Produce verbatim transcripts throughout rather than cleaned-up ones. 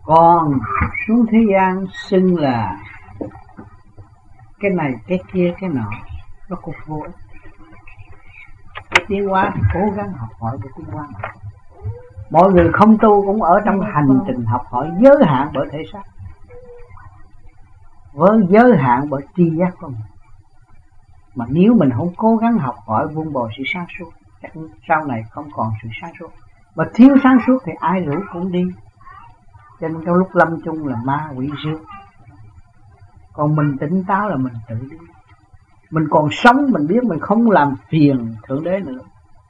Còn xuống thế gian xưng là cái này cái kia cái nọ, nó cũng vô ích. Cái tiến hóa thì cố gắng học hỏi để tiến hóa. Mọi người không tu cũng ở trong hành trình học hỏi giới hạn bởi thể xác, với giới hạn bởi tri giác của mình. Mà nếu mình không cố gắng học hỏi vun bồi sự sáng suốt, chắc sau này không còn sự sáng suốt. Mà thiếu sáng suốt thì ai rủ cũng đi. Cho nên trong lúc lâm chung là ma quỷ rước. Còn mình tỉnh táo là mình tự đi. Mình còn sống mình biết mình không làm phiền Thượng Đế nữa.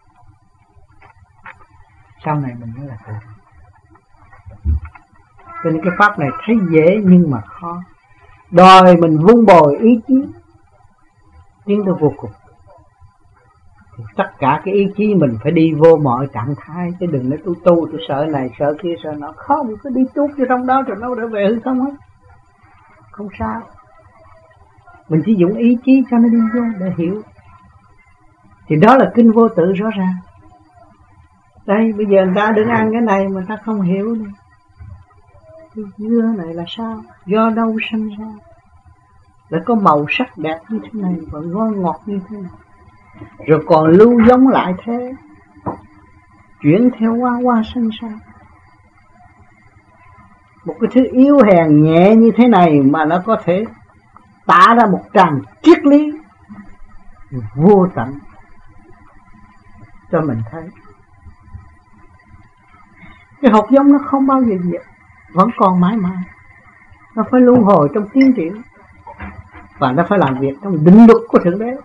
Sau này mình mới là tự. Cho nên cái pháp này thấy dễ nhưng mà khó. Đòi mình vun bồi ý chí tiến tới vô cùng. Thì tất cả cái ý chí mình phải đi vô mọi trạng thái. Chứ đừng nói tôi tu tôi sợ này sợ kia sợ nọ. Không, cứ đi chút vô trong đó rồi nó đã về hư không hết. Không sao. Mình chỉ dùng ý chí cho nó đi vô để hiểu. Thì đó là kinh vô tự rõ ràng. Đây bây giờ người ta đừng ăn cái này mà ta không hiểu nữa. Cái dưa này là sao? Do đâu sinh ra? Lại có màu sắc đẹp như thế này và ngon ngọt như thế này. Rồi còn lưu giống lại thế, chuyển theo hoa hoa sinh ra. Một cái thứ yếu hèn nhẹ như thế này mà nó có thể tả ra một tràng triết lý vô tận cho mình thấy. Cái hột giống nó không bao giờ diệt, vẫn còn mãi mãi. Nó phải luân hồi trong tiến triển và nó phải làm việc trong định luật của Thượng Đế.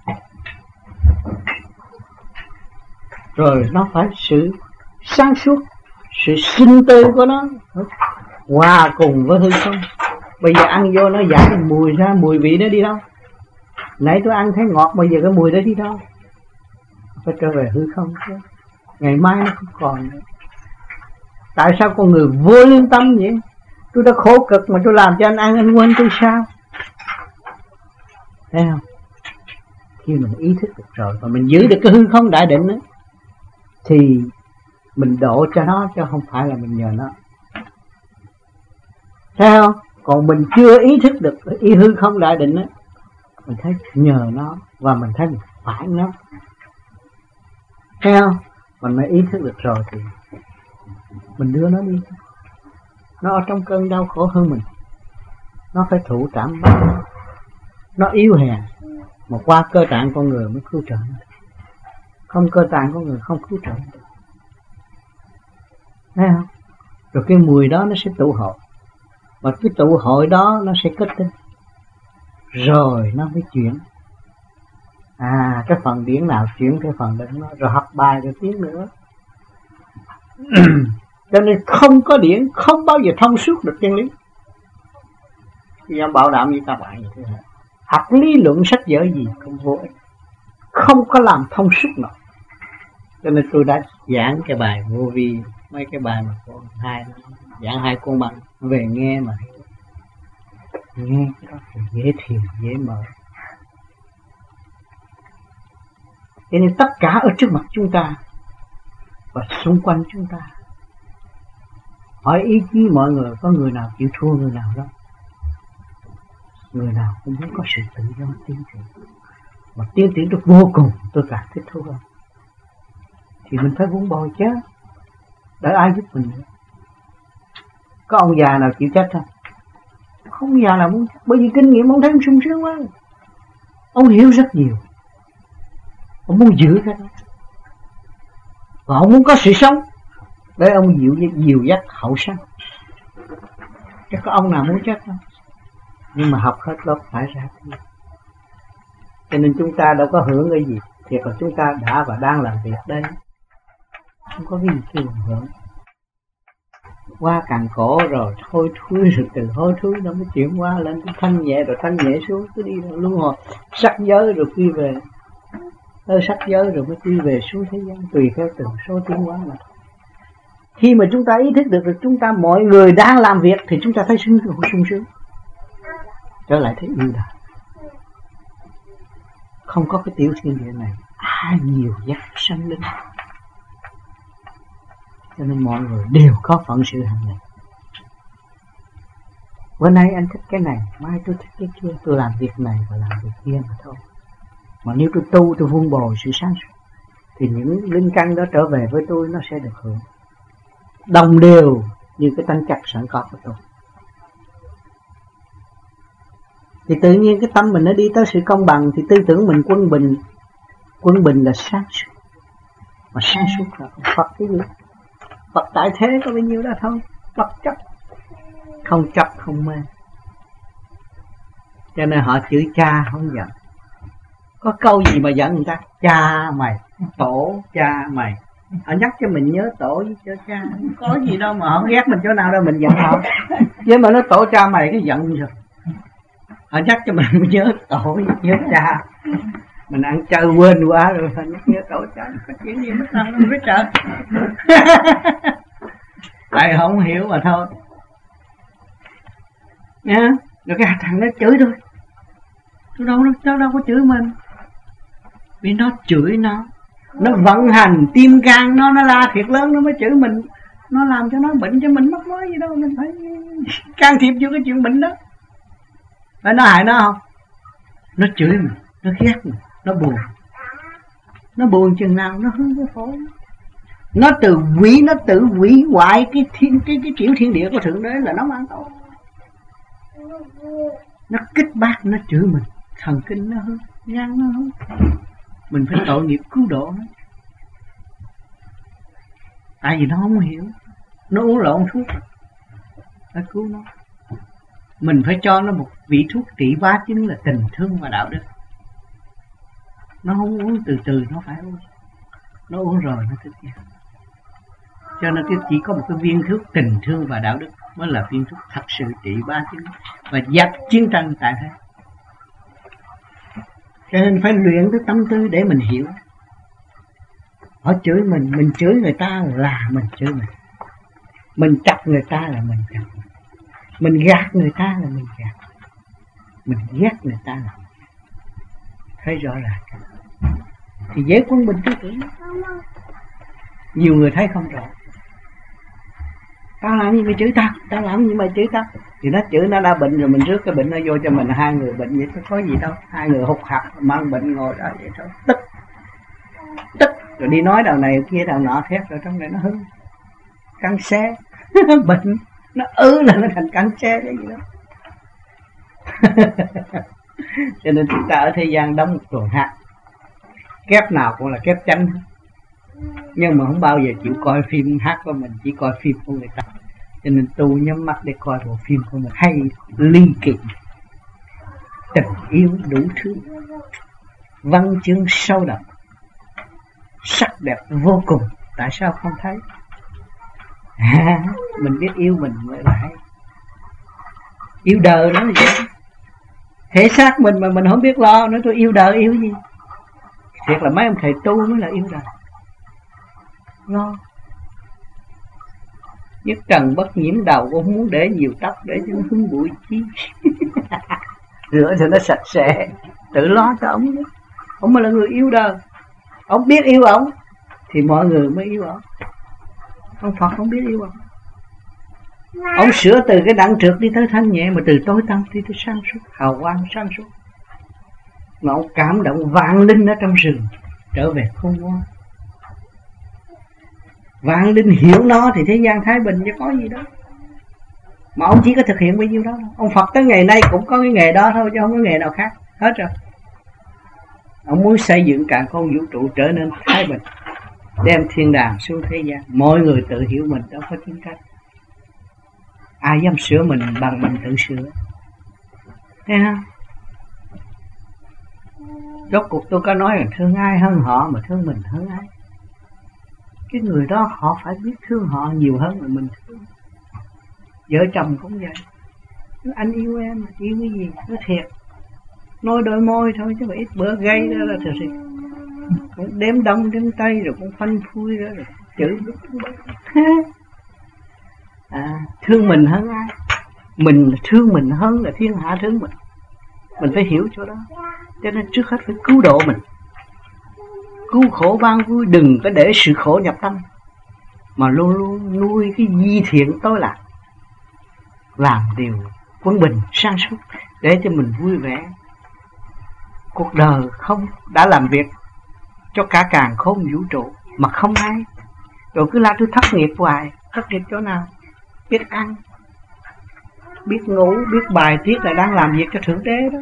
Rồi nó phải sự sáng suốt, sự sinh tươi của nó hòa cùng với hư không. Bây giờ ăn vô nó giải mùi ra, mùi vị nó đi đâu? Nãy tôi ăn thấy ngọt, bây giờ cái mùi đó đi đâu? Phải trở về hư không chứ. Ngày mai nó không còn nữa. Tại sao con người vô lương tâm vậy? Tôi đã khổ cực mà tôi làm cho anh ăn, anh quên tôi sao? Thấy không? Khi mình ý thức được rồi và mình giữ được cái hư không đại định đó, thì mình độ cho nó chứ không phải là mình nhờ nó. Thấy không? Còn mình chưa ý thức được ý hư không đại định đó, mình thấy nhờ nó và mình thấy mình phải nó. Thấy không? Mình mới ý thức được rồi thì mình đưa nó đi. Nó ở trong cơn đau khổ hơn mình, nó phải thụ trảm bắt. Nó yếu hèn mà qua cơ tạng con người mới cứu trợ. Không cơ tạng con người không cứu trợ. Thấy không? Rồi cái mùi đó nó sẽ tụ hội. Và cái tụ hội đó nó sẽ kết tinh. Rồi nó mới chuyển. À, cái phần điển nào chuyển cái phần đó. Rồi học bài rồi tiếng nữa. Cho nên không có điển, không bao giờ thông suốt được chân lý. Dám bảo đảm với các bạn như thế này. Học lý luận sách vở gì cũng vô ích, không có làm thông suốt nào. Cho nên tôi đã giảng cái bài vô vi, mấy cái bài mà con hai giảng hai con bằng về nghe mà nghe cái đó thì dễ thiền dễ mở. Cho nên tất cả ở trước mặt chúng ta và xung quanh chúng ta, hỏi ý chí mọi người, có người nào chịu thua người nào đâu. Người nào cũng muốn có sự tự do tiến triển. Mà tiến triển được vô cùng, tôi càng thích thú hơn. Thì mình phải vun bồi chứ. Đợi ai giúp mình nữa. Có ông già nào chịu chết không? Không ông già nào muốn chết. Bởi vì kinh nghiệm ông thấy ông sung sướng quá. Ông hiểu rất nhiều. Ông muốn giữ cái đó. Và ông muốn có sự sống. Để ông dịu, dìu dắt hậu sinh. Chứ có ông nào muốn chết không? Nhưng mà học hết lớp phải ra thôi. Cho nên chúng ta đâu có hưởng cái gì. Thiệt là chúng ta đã và đang làm việc đây. Không có cái gì kêu hưởng. Qua càng cổ rồi thôi thui, rồi từ hôi thui nó mới chuyển qua lên thanh nhẹ rồi thanh nhẹ xuống. Cứ đi rồi luân hồi sắc giới rồi quy về. Tới sắc giới rồi mới quy về xuống thế gian. Tùy theo từng số tiến hóa mà. Khi mà chúng ta ý thức được, được chúng ta mọi người đang làm việc thì chúng ta thấy sung sung sướng. Trở lại thấy yêu đời. Không có cái tiểu thiên địa này, ai nhiều giác sanh linh. Cho nên mọi người đều có phận sự hành này. Bữa nay anh thích cái này, mai tôi thích cái kia, tôi làm việc này và làm việc kia mà thôi. Mà nếu tôi tu, tôi vun bồi sự sáng suốt, thì những linh căn đó trở về với tôi, nó sẽ được hưởng đồng đều như cái tánh chất sẵn có của tôi. Thì tự nhiên cái tâm mình nó đi tới sự công bằng, thì tư tưởng mình quân bình. Quân bình là sáng suốt. Mà sáng suốt là Phật cái gì? Phật tại thế có bao nhiêu đó thôi. Phật chấp, không chấp không mê. Cho nên họ chửi cha không giận. Có câu gì mà giận người ta? Cha mày, tổ cha mày. Họ nhắc cho mình nhớ tổ với cho cha. Không có gì đâu mà họ ghét mình chỗ nào đâu mình giận họ. Chứ mà nó tổ cha mày cái giận rồi. Họ nhắc cho mình nhớ tổ với nhớ cha. Mình ăn chơi quên quá rồi họ nhắc nhớ tổ cha. Có chuyện gì mất tâm không biết trời. Tại không hiểu mà thôi. Nha. Rồi cái thằng nó chửi tôi. Tôi đâu, nó đâu có chửi mình. Vì nó chửi nó. Nó vận hành tim gan nó, nó la thiệt lớn nó mới chửi mình. Nó làm cho nó bệnh cho mình mất nói gì đâu. Mình phải can thiệp vô cái chuyện bệnh đó. Phải nó hại nó không? Nó chửi mình, nó ghét mình, nó buồn. Nó buồn chừng nào nó hướng cái phổi. Nó từ quỷ, nó tự hủy hoại cái thiên cái cái tiểu thiên địa của Thượng Đế là nó mang tội. Nó kích bác, nó chửi mình, thần kinh nó hư, gan nó hư. Mình phải tội nghiệp cứu độ nó. Tại vì nó không hiểu. Nó uống lộn thuốc, phải cứu nó. Mình phải cho nó một vị thuốc trị bá chứng là tình thương và đạo đức. Nó không uống từ từ, nó phải uống. Nó uống rồi nó thức dậy. Cho nên chỉ có một cái viên thuốc tình thương và đạo đức mới là viên thuốc thật sự trị bá chứng và dẹp chiến tranh tại thế. Cho nên phải luyện cái tâm tư để mình hiểu. Họ chửi mình, mình chửi người ta là mình chửi mình. Mình chọc người ta là mình chọc. Mình gạt người ta là mình gạt. Mình ghét người ta là mình ghét. Thấy rõ ràng. Thì dễ quân bình tư tưởng. Nhiều người thấy không rõ. Tao làm gì mày chửi tao? Tao làm gì mày chửi tao? Thì nó chửi nó đã bệnh rồi mình rước cái bệnh nó vô cho mình, hai người bệnh vậy thôi, có gì đâu. Hai người hụt hạt mang bệnh ngồi đó vậy thôi. Tức. Tức. Rồi đi nói đầu này kia đầu nọ thét rồi trong này nó hư. Căng xe. Bệnh. Nó ứ là nó thành căng xe cái gì đó. Cho nên chúng ta ở thế gian đóng một tuần hát. Kép nào cũng là kép chánh. Nhưng mà không bao giờ chịu coi phim hát của mình, chỉ coi phim của người ta. Cho nên tu nhắm mắt để coi bộ phim của mình hay ly kỳ, tình yêu đủ thứ, văn chương sâu đậm, sắc đẹp vô cùng. Tại sao không thấy? À, mình biết yêu mình mới là hay. Yêu đời nó là vậy. Thể xác mình mà mình không biết lo, nói tôi yêu đời yêu gì? Thiệt là mấy ông thầy tu mới là yêu đời. Lo. Nhất trần bất nhiễm đầu, cũng không muốn để nhiều tóc để cho nó hứng bụi chi. Rửa cho nó sạch sẽ. Tự lo cho ông. Ông mới là người yêu đời. Ông biết yêu ông thì mọi người mới yêu ông. Ông Phật không biết yêu ông. Ông sửa từ cái đặng trượt đi tới thanh nhẹ, mà từ tối tăm đi tới sáng suốt, hào quang sáng suốt. Mà ông cảm động vạn linh ở trong rừng trở về khôn ngoan. Vạn linh hiểu nó thì thế gian thái bình chứ có gì đó. Mà ông chỉ có thực hiện bao nhiêu đó. Ông Phật tới ngày nay cũng có cái nghề đó thôi, chứ không có nghề nào khác. Hết rồi. Ông muốn xây dựng càn khôn vũ trụ trở nên thái bình, đem thiên đàng xuống thế gian. Mọi người tự hiểu mình, đâu có chiến tranh. Ai dám sửa mình bằng mình tự sửa. Thấy không? Rốt cuộc tôi có nói là thương ai hơn họ, mà thương mình hơn ai. Cái người đó họ phải biết thương họ nhiều hơn là mình thương. Vợ chồng cũng vậy. Anh yêu em, yêu cái gì? Nó thiệt. Nói đôi môi thôi chứ mà ít bữa gây ra là thật sự. Cũng đếm đông đếm tây rồi cũng phanh phui ra rồi chửi. À, thương mình hơn ai? Mình thương mình hơn là thiên hạ thương mình. Mình phải hiểu chỗ đó. Cho nên trước hết phải cứu độ mình. Cứu khổ ban vui, đừng có để sự khổ nhập tâm, mà luôn luôn nuôi cái di thiện tối lạc, làm điều quân bình, sáng suốt, để cho mình vui vẻ. Cuộc đời không đã làm việc cho cả càn khôn vũ trụ mà không ai. Rồi cứ la tôi thất nghiệp hoài. Thất nghiệp chỗ nào? Biết ăn, biết ngủ, biết bài tiết là đang làm việc cho Thượng Đế đó.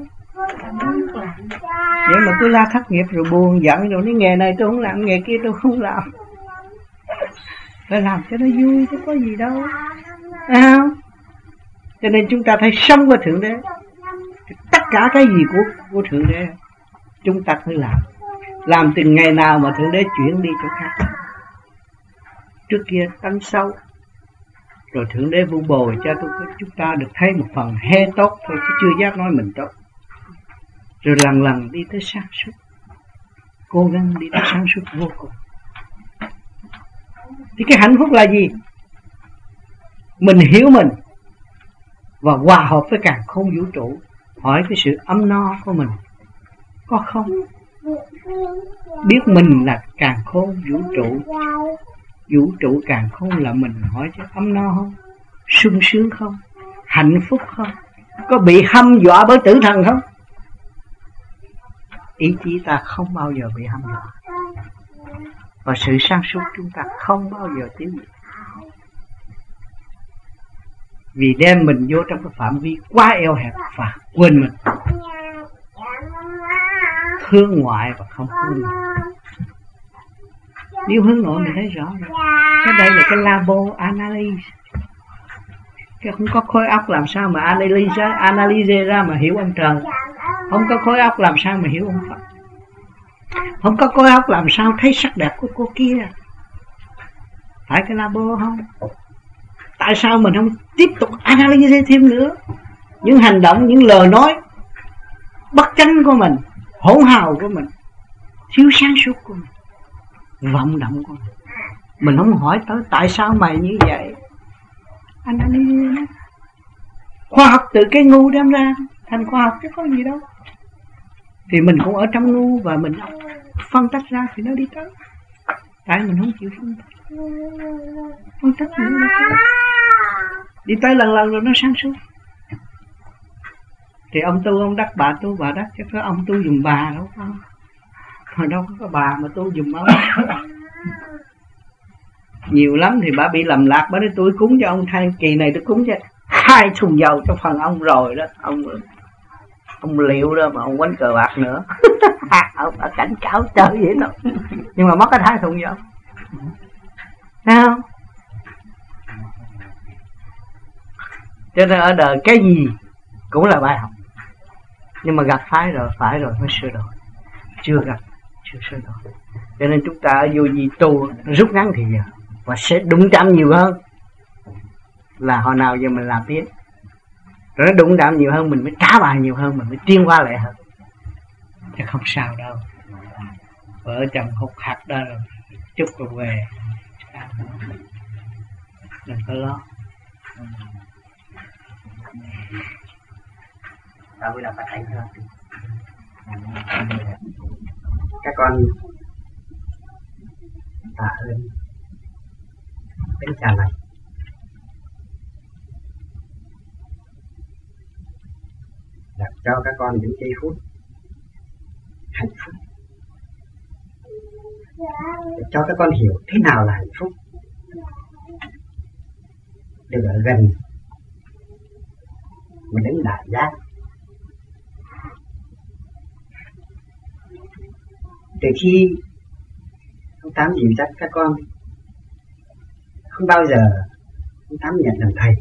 Vậy mà cứ la thất nghiệp rồi buồn giận rồi nói nghề này tôi không làm, nghề kia tôi không làm. Phải làm cho nó vui chứ có gì đâu. Thấy không? Cho nên chúng ta phải sống với Thượng Đế. Tất cả cái gì của, của Thượng Đế chúng ta phải làm. Làm từ ngày nào mà Thượng Đế chuyển đi chỗ khác. Trước kia tánh xấu, rồi Thượng Đế vu bồi cho chúng ta được thấy một phần he tốt thôi, chứ chưa dám nói mình tốt. Rồi lần lần đi tới sáng suốt, cố gắng đi tới sáng suốt vô cùng. Thì cái hạnh phúc là gì? Mình hiểu mình và hòa hợp với càn khôn vũ trụ. Hỏi cái sự ấm no của mình có không? Biết mình là càn khôn vũ trụ, vũ trụ càn khôn là mình, hỏi chứ ấm no không? Sung sướng không? Hạnh phúc không? Có bị hăm dọa bởi tử thần không? Ý chí ta không bao giờ bị hăm dọa, và sự sáng suốt chúng ta không bao giờ tiêu diệt. Vì đem mình vô trong cái phạm vi quá eo hẹp và quên mình, hướng ngoại và không hướng nội. Nếu hướng nội mình thấy rõ rồi. Cái đây là cái labo analyze. Cái không có khối óc làm sao mà analyze, analyze ra mà hiểu ông trời. Không có khối óc làm sao mà hiểu ông Phật. Không có khối óc làm sao thấy sắc đẹp của cô kia. Phải cái labo không? Tại sao mình không tiếp tục analyze thêm nữa những hành động, những lời nói bất chánh của mình, hỗn hào của mình, thiếu sáng suốt của mình, vọng động của mình. Mình không hỏi tới tại sao mày như vậy. Analyze nó. Khoa học từ cái ngu đem ra thành khoa học chứ có gì đâu. Thì mình cũng ở trong ngu và mình phân tách ra thì nó đi tới. Tại mình không chịu phân tách. Phân tách thì nó đi tới. Đi tới lần lần rồi nó sáng suốt. Thì ông tu ông đắc, bà tu bà đắc, chứ có ông tu dùng bà đâu không? Mà đâu có cái bà mà tu dùng ông. Nhiều lắm thì bà bị lầm lạc, bà nói tôi cúng cho ông thay kỳ này tôi cúng cho hai thùng dầu cho phần ông rồi đó. Ông ông liệu đó mà ông quánh cờ bạc nữa. Ông ở cảnh cáo chơi vậy đó. Nhưng mà mất cái hai thùng dầu. Thấy không? Cho nên ở đời cái gì cũng là bài học. Nhưng mà gặp phải rồi, phải rồi mới sửa đổi. Chưa gặp, chưa sửa đổi. Cho nên chúng ta ở vô gì tu rút ngắn thì giờ và sẽ đụng chạm nhiều hơn là hồi nào giờ mình làm tiếp. Rồi nó đụng chạm nhiều hơn mình mới trả bài nhiều hơn, mình mới tiến qua lại hơn. Chứ không sao đâu. Vợ chồng hụt hạt đó rồi chút rồi về. Đừng có lo. Ta vui lòng phát hành hơn. Các con tạ ơn đến trả lại. Đặt cho các con những giây phút hạnh phúc. Để cho các con hiểu thế nào là hạnh phúc. Được ở gần một đấng đại giác. Từ khi ông Tám dìu dắt các con, không bao giờ ông Tám nhận làm thầy.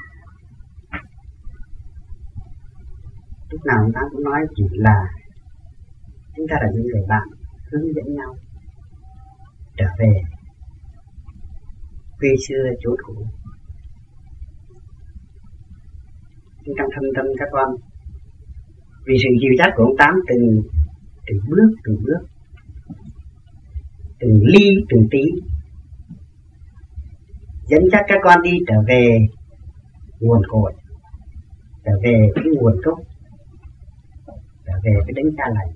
Lúc nào ông Tám cũng nói chỉ là chúng ta là những người bạn hướng dẫn nhau trở về quê xưa chỗ cũ. Trong thâm tâm các con, vì sự dìu dắt của ông Tám từng từng bước từng bước, từng ly từng tí, dẫn dắt các con đi trở về nguồn cội, trở về cái nguồn gốc, trở về cái đấng cha lành,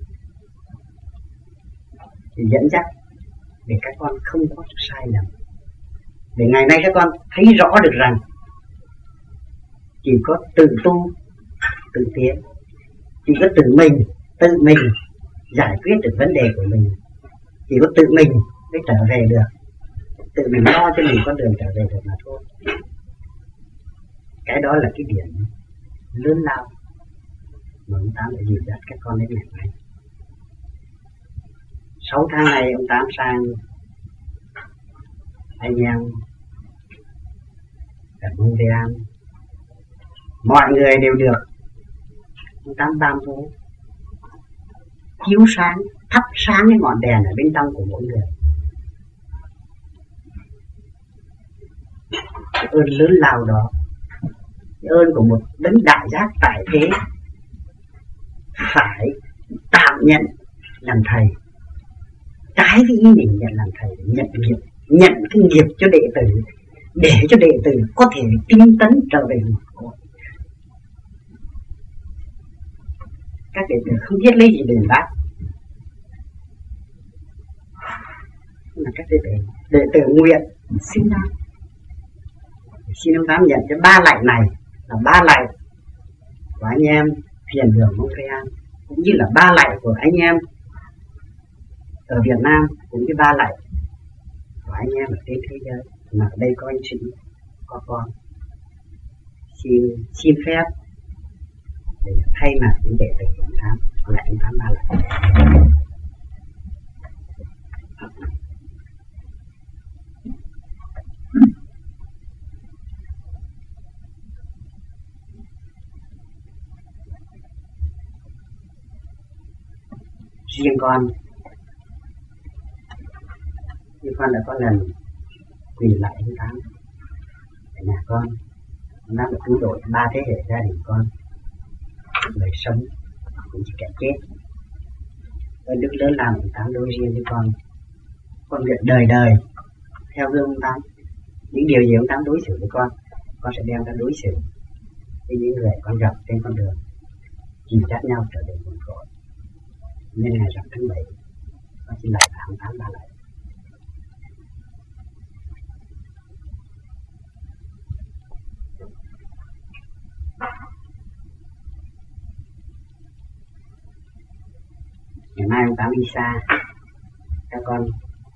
thì dẫn dắt để các con không có sai lầm, để ngày nay các con thấy rõ được rằng chỉ có tự tu tự tiến, chỉ có tự mình tự mình giải quyết được vấn đề của mình, chỉ có tự mình mới trở về được, tự mình lo cho mình con đường trở về được mà thôi. Cái đó là cái điểm lớn lao mà ông Tám đã dìu dắt các con đến ngày nay. Sáu tháng này ông Tám sang anh em ở Montreal, mọi người đều được ông Tám Tam Phố chiếu sáng, thắp sáng cái ngọn đèn ở bên trong của mỗi người. Cái ơn lớn lao đó, cái ơn của một đấng đại giác tại thế phải tạm nhận làm thầy, trái với ý mình nhận làm thầy, nhận nghiệp, nhận cái nghiệp cho đệ tử, để cho đệ tử có thể tinh tấn trở về một cội. Các đệ tử không biết lấy gì đền đáp, là các đệ tử đệ tử nguyện xin đáp, xin ông Tám nhận cái ba lạy này là ba lạy của anh em thiền đường Montreal, cũng như là ba lạy của anh em ở Việt Nam, cũng như ba lạy của anh em ở trên thế giới. Mà ở đây có anh chị, có con, xin xin phép để thay mặt những đệ tử của ông Tám lại ông Tám ba lạy. Riêng con, riêng con là có lần quỳ lại ông Tám ở nhà con, ông Tám đã cứu độ ba thế hệ gia đình con, đời sống cũng chỉ kẻ chết. Ơn đức lớn làm ông Tám đối riêng với con, con nguyện đời đời theo gương ông Tám. Những điều gì ông Tám đối xử với con, con sẽ đem ra đối xử với những người con gặp trên con đường, chỉ dắt nhau trở về nguồn cội. Nên ngày rằm tháng bảy, con xin lại ông Tám ba lại. Ngày mai ông Tám đi xa, các con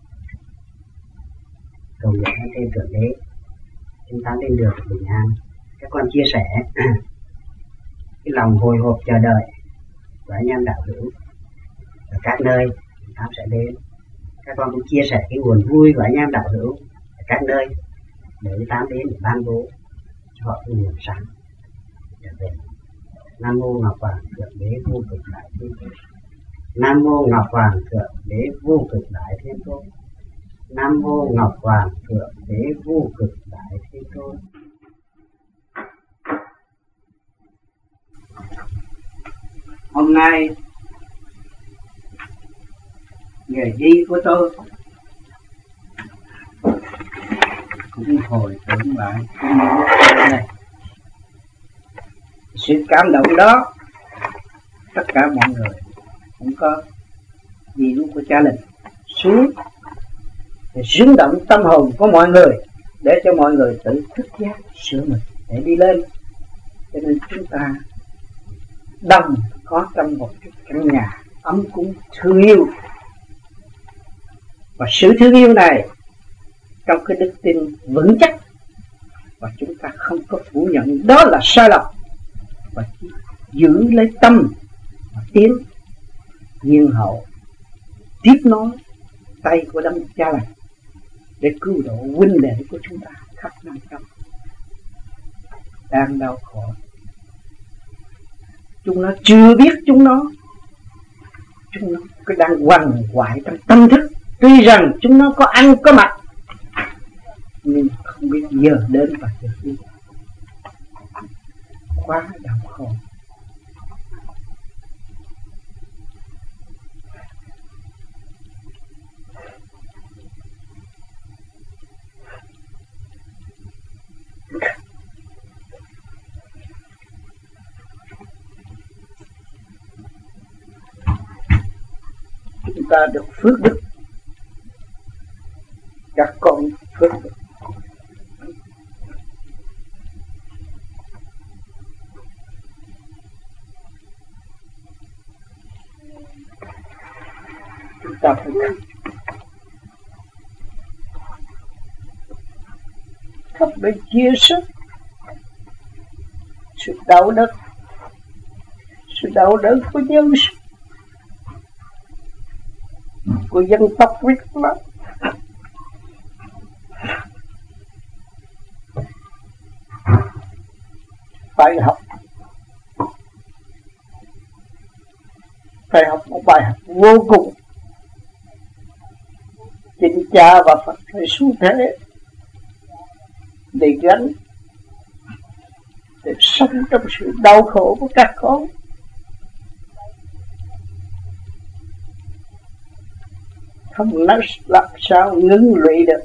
cầu nguyện ở trên Thượng Đế, chúng ta lên đường bình an. Các con chia sẻ cái lòng hồi hộp chờ đợi của anh em đạo hữu ở các nơi ông Tám sẽ đến. Các con cũng chia sẻ cái nguồn vui của anh em đạo hữu ở các nơi để ông Tám đến để ban bố cho họ cái nguồn sáng trở về. Nam mô Ngọc Hoàng Thượng Đế vô cực đại thiên tôn. Nam mô Ngọc Hoàng Thượng Đế vô cực đại thiên tôn. Nam mô Ngọc Hoàng Thượng Đế vô cực đại thiên tôn. Hôm nay ngày đi của tôi cũng hồi tưởng lại cái này, sự cảm động đó tất cả mọi người cũng có gì lúc của cha lệnh xuống để rung động tâm hồn của mọi người, để cho mọi người tự thức giác sửa mình để đi lên. Cho nên chúng ta đồng có trong một cái căn nhà ấm cúng thương yêu, và sự thương yêu này trong cái đức tin vững chắc, và chúng ta không có phủ nhận đó là sai lầm, và giữ lấy tâm và tiến nhiên hậu tiếp nối tay của đấng cha lành để cứu độ huynh đệ của chúng ta khắp năm châu đang đau khổ. Chúng nó chưa biết chúng nó chúng nó cứ đang quằn quại trong tâm thức, tuy rằng chúng nó có ăn có mặc nhưng không biết giờ đến và giờ đi, quá đau khổ. Chúng ta được phước đức, các con phước đức, ta phải khóc. Khóc để chia sẻ sự đau đớn, sự đau đớn của nhân sinh, của dân tộc Việt Nam. Phải học, phải học một bài học vô cùng. Chính cha và Phật phải xuống thế để gánh, để sống trong sự đau khổ của các con. Không nói làm sao ngưng lụy được.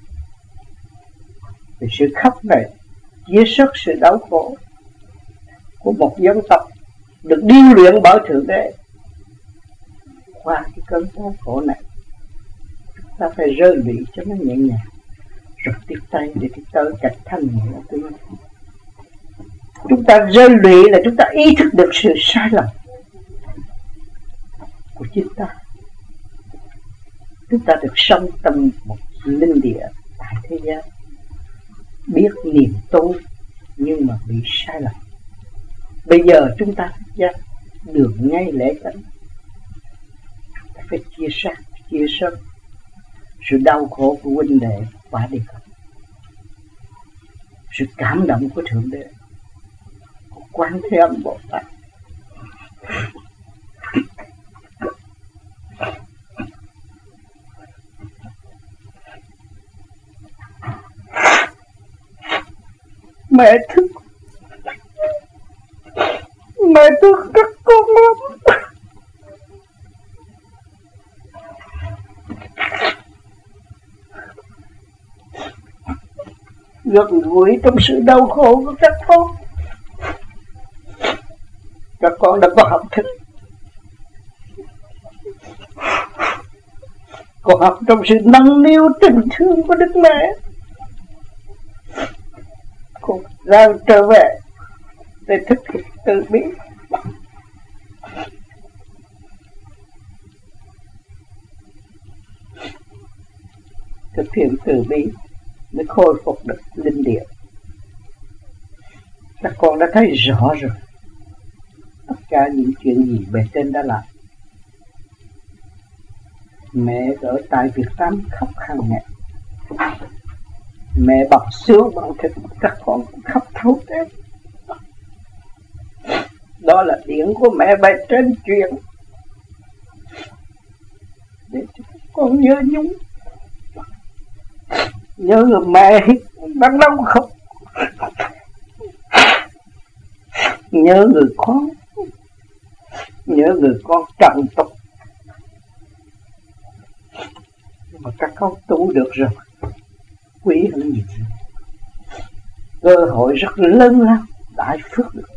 Vì sự khóc này chia sẻ sự đau khổ của một dân tộc được điêu luyện bởi Thượng Đế. Qua cái cơn đau khổ này, chúng ta phải rơi lụy cho nó nhẹ nhàng, rồi tiếp tay để tiếp tới cách thanh nhẹ tươi. Chúng ta rơi lụy là chúng ta ý thức được sự sai lầm của chính ta. Chúng ta được sống trong một linh địa tại thế gian, biết niềm tu nhưng mà bị sai lầm. Bây giờ chúng ta giác đường ngay lễ tánh, phải chia sẻ, chia sẻ sự đau khổ của huynh đệ qua đi không, sự cảm động của Thượng Đế, của Quan Thế Âm Bồ Tát. Mẹ thương, mẹ thương các con lắm. Gần gũi trong sự đau khổ của các con. Các con đã có học thức, có học trong sự nâng niu tình thương của Đức Mẹ. Con ra trở về để thực hiện từ bi. Thực hiện từ bi mới khôi phục được linh địa. Các con đã thấy rõ rồi tất cả những chuyện gì bề trên đã làm. Mẹ ở tại Việt Nam khóc hàng ngày, mẹ bằng xương bằng thịt, các con cũng khóc thấu thế. Đó là điển của mẹ bề trên truyền để cho các con nhớ nhung. Nhớ người mẹ đang đau khổ, nhớ người con, nhớ người con trần tục. Nhưng mà các con tu được rồi, quý hơn nhiều. Cơ hội rất lớn lắm, đại phước được.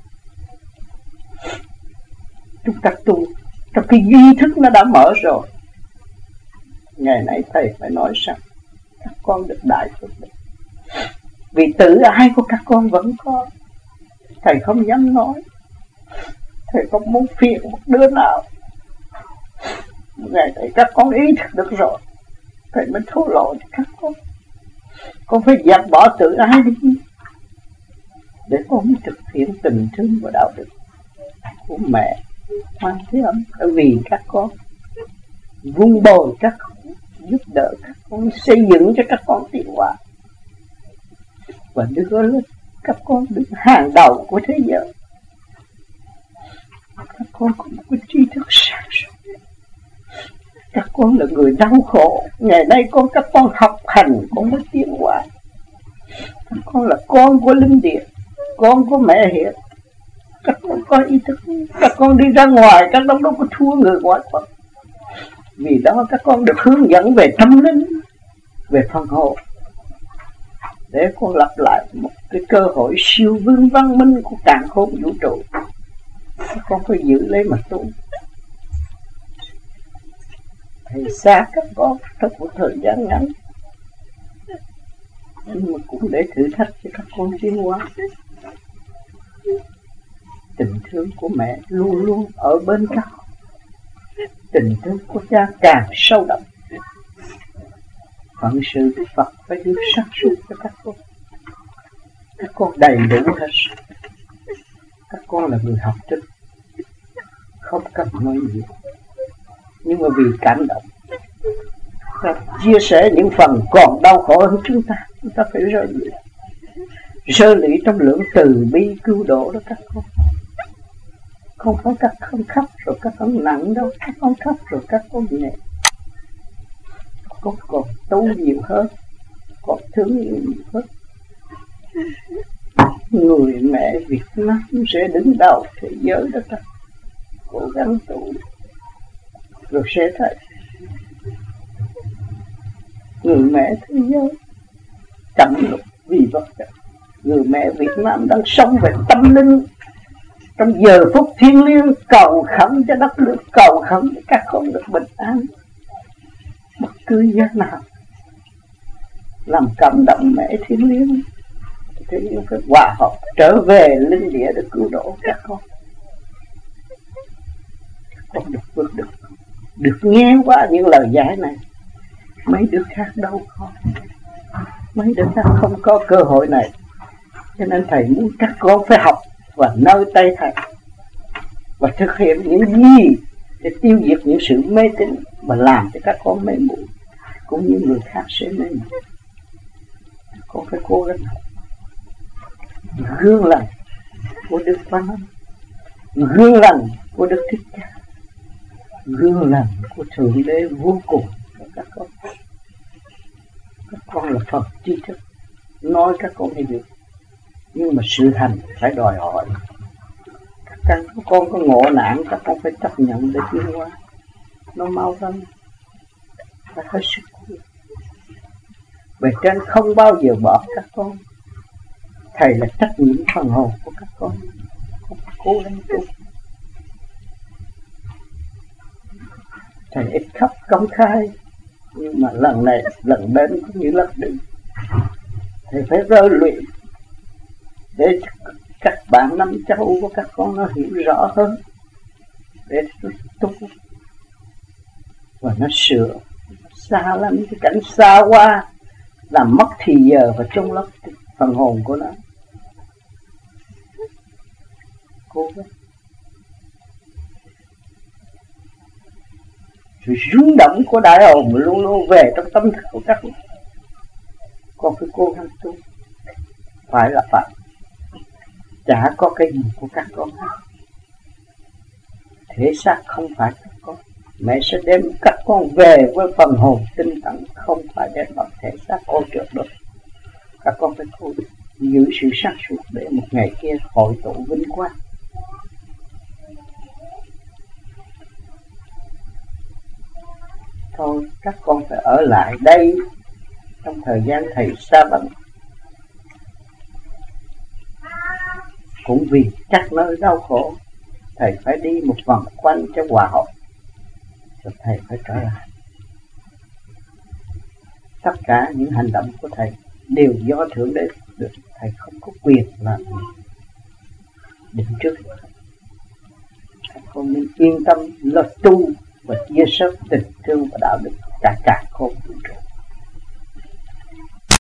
Chúng ta tu trong cái duy thức nó đã mở rồi. Ngày nay thầy phải nói rằng các con được đại phước được. Vì tự ai của các con vẫn có. Thầy không dám nói, thầy không muốn phiền một đứa nào. Ngày nay các con ý thức được rồi, thầy mới thổ lộ cho các con. Con phải dẹp bỏ tự ái đi, để con thực hiện tình thương và đạo đức của mẹ Quan Thế Âm. Vì các con vun bồi các con, giúp đỡ các con, xây dựng cho các con tiến hóa và đưa lên các con đứng hàng đầu của thế giới. Các con có một cái trí thức sáng suốt. Các con là người đau khổ. Ngày nay con các con học hành, con mới tiến hóa. Các con là con của linh địa, con của mẹ Hiền. Các con có ý thức. Các con đi ra ngoài, các con đâu có thua người ngoại quốc. Vì đó các con được hướng dẫn về tâm linh, về phần hồn, để con lặp lại một cái cơ hội siêu vương văn minh của càn khôn vũ trụ. Các con phải giữ lấy mà tu. Thầy xa các con trong một thời gian ngắn, nhưng mà cũng để thử thách cho các con tiến hóa. Tình thương của mẹ luôn luôn ở bên các con. tình thương của cha càng sâu đậm. Phận sự của Phật phải đưa sáng suốt cho các con. Các con đầy đủ hết. Các con là người học trò, không cần nói nhiều, nhưng mà vì cảm động, ta chia sẻ những phần còn đau khổ hơn chúng ta, chúng ta phải rơi lụy, rơi lụy trong lưỡng từ bi cứu độ đó các con. Không phải các con khóc rồi các con nặng đâu, các con khóc rồi các con nhẹ. Các con còn tu nhiều hơn, còn thương yêu nhiều hơn. Người mẹ Việt Nam sẽ đứng đầu thế giới đó ta. Cố gắng tu rồi sẽ thấy người mẹ thế giới chậm lục vì vật chất. Người mẹ Việt Nam đang sống về tâm linh. Trong giờ phút thiêng liêng cầu khẩn cho đất nước, cầu khẩn cho các con được bình an bất cứ giá nào, làm cảm động mẹ thiêng liêng. Thế nhưng phải hòa hợp trở về linh địa để cứu độ các con. Các con được vượt được, được nghe qua những lời giải này. Mấy đứa khác đâu có, mấy đứa khác không có cơ hội này. Cho nên thầy muốn các con phải học và nơi tay thầy, và thực hiện những gì để tiêu diệt những sự mê tín mà làm cho các con mê muội, cũng như người khác sẽ mê muội. Con phải cố gắng học. Gương lành của Đức Quan Âm, gương lành của Đức Thích Ca, gương lành của Thượng Đế vô cùng cho các con. Các con là Phật tri thức, nói các con hiểu, nhưng mà sự hành phải đòi hỏi. Các con có ngộ nạn, các con phải chấp nhận để tiến hóa. Nó mau lắm, phải hết sức. Bề trên không bao giờ bỏ các con. Thầy là trách nhiệm phần hồn của các con. Con phải cố gắng tu. Thầy ít khóc công khai, nhưng mà lần này, lần đến cũng như lần đi. Thầy phải rơi lụy để các bạn năm châu của các con nó hiểu rõ hơn, để nó tu và nó sửa. Xa lắm, cái cảnh xa qua làm mất thì giờ và trông lấp phần hồn của nó. Cố gắng. Sự rung động của đại hồn luôn luôn về trong tâm thức của các con. Con phải cố gắng tu. Phải là phải. Chả có cái gì của các con hết. Thể xác không phải các con. Mẹ sẽ đem các con về với phần hồn tinh tấn, không phải đem bằng thể xác ô trượt được. Các con phải cố giữ sự sáng suốt để một ngày kia hội tụ vinh quang. Thôi các con phải ở lại đây trong thời gian thầy xa vắng. Cũng vì chắc nơi đau khổ, thầy phải đi một vòng quanh cho hòa hợp, rồi thầy phải trở lại. Tất cả những hành động của thầy đều do Thượng Đế được. Thầy không có quyền làm gì định trước. Các con nên yên tâm lo tu và chia sớt tình thương và đạo đức cả cả khôn vũ trụ.